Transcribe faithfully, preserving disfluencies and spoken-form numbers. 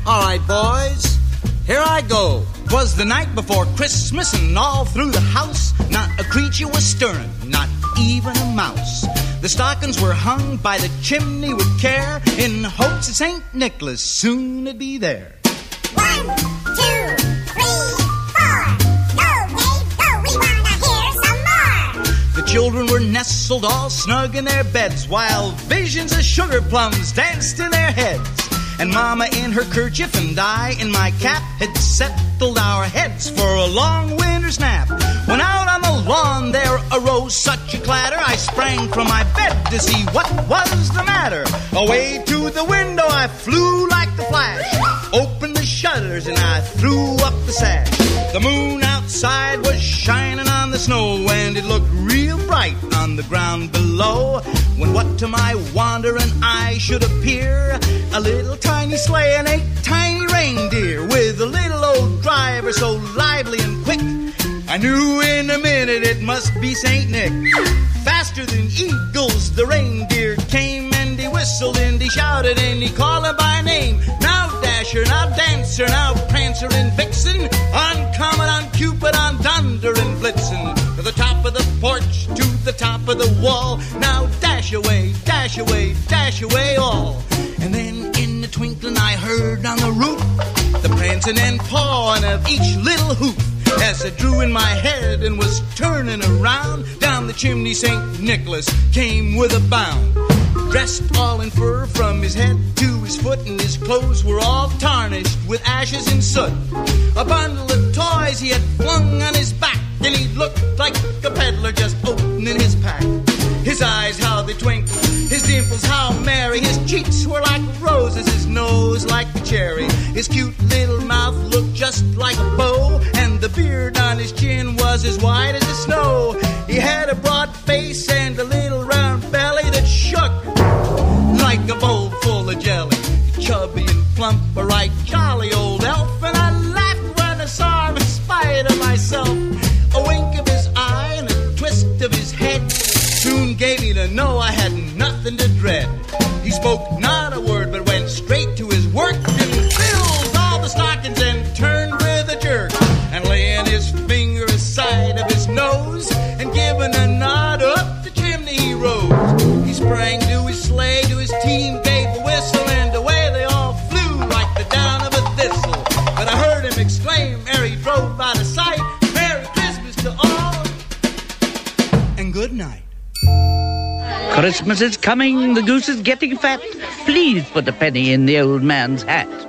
All right, boys, here I go. 'Twas the night before Christmas, and all through the house, not a creature was stirring, not even a mouse. The stockings were hung by the chimney with care, in hopes that Saint Nicholas soon would be there. One, two, three, four. Go, Dave, go. We want to hear some more. The children were nestled all snug in their beds, while visions of sugar plums danced in their heads. And Mama in her kerchief and I in my cap had settled our heads for a long winter's nap. When out on the lawn there arose such a clatter, I sprang from my bed to see what was the matter. Away to the window I flew like the flash, opened the shutters and I threw up the sash. The moon outside was shining on the snow, and it looked real bright on the ground below, when what to my wandering eye should appear, a little tiny sleigh and a tiny reindeer, with a little old driver so lively and quick, I knew in a minute it must be Saint Nick. Faster than eagles the reindeer came, and he whistled and he shouted and he called her by name. Now Dasher, now Dancer, now Prancer and Vixen, on Comet, on Cupid, on Dunder and Blitzen, to the top of the porch, to the top of the wall. Now dash away, dash away, dash away all. And then in the twinkling I heard on the roof the prancing and pawing of each little hoof, as I drew in my head and was turning around. Down the chimney Saint Nicholas came with a bound, dressed all in fur from his head to his foot, and his clothes were all tarnished with ashes and soot. A bundle of toys he had flung on his back, and he looked like a peddler just opening his pack. His eyes, how they twinkled, his dimples, how merry. His cheeks were like roses, his nose like a cherry. His cute little mouth looked just like a bow, and the beard on his chin was as white as the snow. He had a broad face and a little round belly that shook like a bowl full of jelly. Chubby and plump, a right jolly old elf, and I laughed when I saw him in spite of myself. A wink of his eye and a twist of his head soon gave me to know I had nothing to dread. He spoke not a word, but went straight to his work, and filled all the stockings and turned with a jerk, and laying his finger aside of his nose and giving a nod up the chimney he rose. He sprang to his sleigh, to his team gave a whistle, and away they all flew like the down of a thistle. But I heard him exclaim ere he drove by the sight, Merry Christmas to all, and good night. Christmas is coming, the goose is getting fat. Please put a penny in the old man's hat.